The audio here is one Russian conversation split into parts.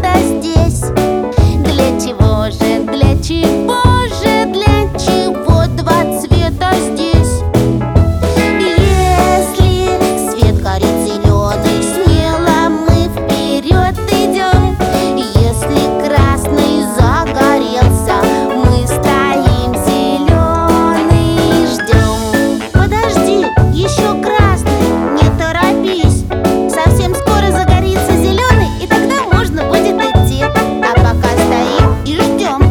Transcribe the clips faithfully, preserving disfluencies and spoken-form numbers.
света здесь. Для чего же, для чего же, для чего два цвета здесь? Если свет горит зеленый, смело мы вперед идем. Если красный загорелся, мы стоим зеленый и ждем. Подожди, еще красный, не торопись. Совсем скоро загорится зеленый, и тогда можно будет идти. А пока стоим и ждем.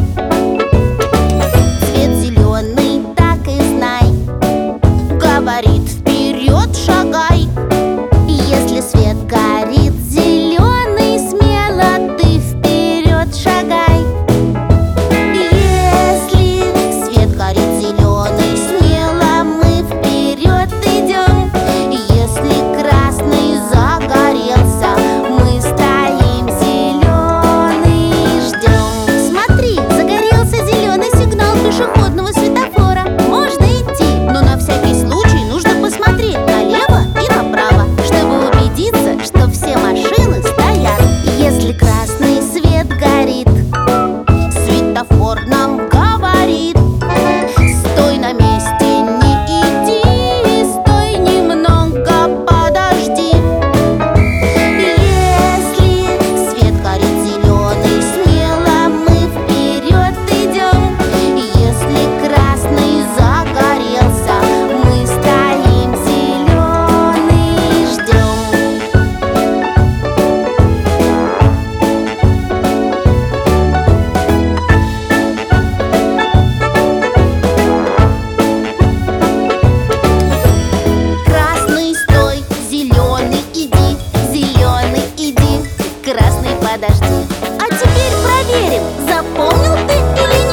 Цвет зеленый, так и знай, говорит: вперед шагай. Если свет горит зеленый, смело ты вперед шагай. Если свет горит зеленый, смело мы вперед идем. Если красный загорелся, мы стоим зеленый и ждем. Смотри, загорелся зеленый сигнал пешеходного светофора. Можно идти, но на всякий случай нужно посмотреть налево и направо, чтобы убедиться, что все машины стоят. Если красный свет горит, светофор нам говорит: стой на месте, не иди, стой немного, подожди. Если свет горит зеленый, смело мы вперед идем. Если красный загорелся, мы стоим зеленый и ждем. Красный стой, зеленый иди, зеленый иди, красный подожди. А теперь проверим, запомнил ты или